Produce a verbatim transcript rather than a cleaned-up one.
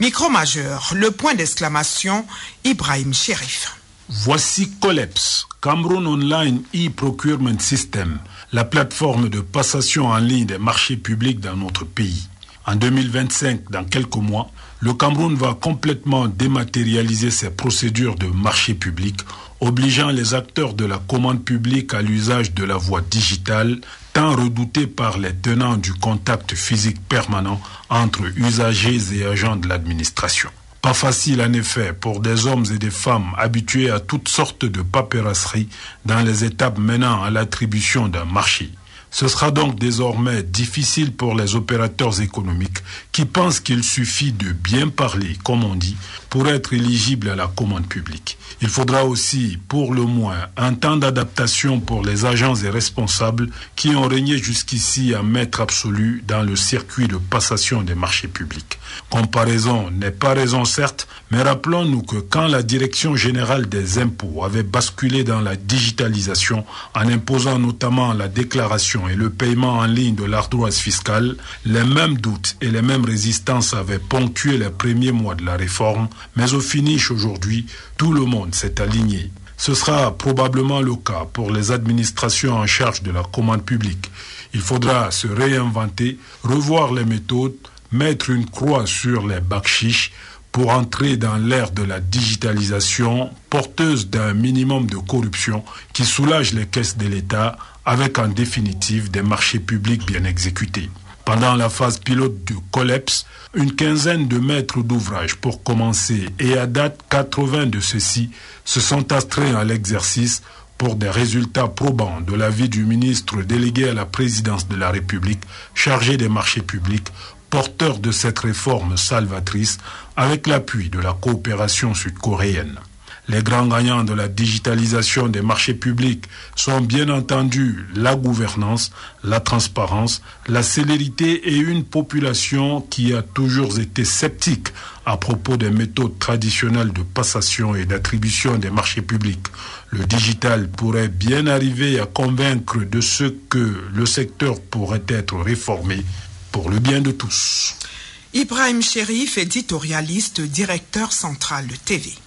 Micro majeur, le point d'exclamation, Ibrahim Chérif. Voici Coleps, Cameroun Online e-Procurement System, la plateforme de passation en ligne des marchés publics dans notre pays. En deux mille vingt-cinq, dans quelques mois, le Cameroun va complètement dématérialiser ses procédures de marché public, obligeant les acteurs de la commande publique à l'usage de la voie digitale, tant redoutée par les tenants du contact physique permanent entre usagers et agents de l'administration. Pas facile en effet pour des hommes et des femmes habitués à toutes sortes de paperasseries dans les étapes menant à l'attribution d'un marché. Ce sera donc désormais difficile pour les opérateurs économiques qui pensent qu'il suffit de bien parler, comme on dit, pour être éligible à la commande publique. Il faudra aussi, pour le moins, un temps d'adaptation pour les agents et responsables qui ont régné jusqu'ici à maître absolu dans le circuit de passation des marchés publics. Comparaison n'est pas raison certes, mais rappelons-nous que quand la Direction générale des impôts avait basculé dans la digitalisation en imposant notamment la déclaration et le paiement en ligne de l'ardoise fiscale, les mêmes doutes et les mêmes résistances avaient ponctué les premiers mois de la réforme, mais au finish aujourd'hui, tout le monde s'est aligné. Ce sera probablement le cas pour les administrations en charge de la commande publique. Il faudra se réinventer, revoir les méthodes, mettre une croix sur les bakchiches pour entrer dans l'ère de la digitalisation porteuse d'un minimum de corruption qui soulage les caisses de l'État avec en définitive des marchés publics bien exécutés. Pendant la phase pilote du Coleps, une quinzaine de maîtres d'ouvrage pour commencer et à date quatre-vingts de ceux-ci se sont astreints à l'exercice pour des résultats probants de l'avis du ministre délégué à la présidence de la République chargé des marchés publics, porteur de cette réforme salvatrice avec l'appui de la coopération sud-coréenne. Les grands gagnants de la digitalisation des marchés publics sont bien entendu la gouvernance, la transparence, la célérité et une population qui a toujours été sceptique à propos des méthodes traditionnelles de passation et d'attribution des marchés publics. Le digital pourrait bien arriver à convaincre de ce que le secteur pourrait être réformé pour le bien de tous. Ibrahim Chérif, éditorialiste, directeur central de T V.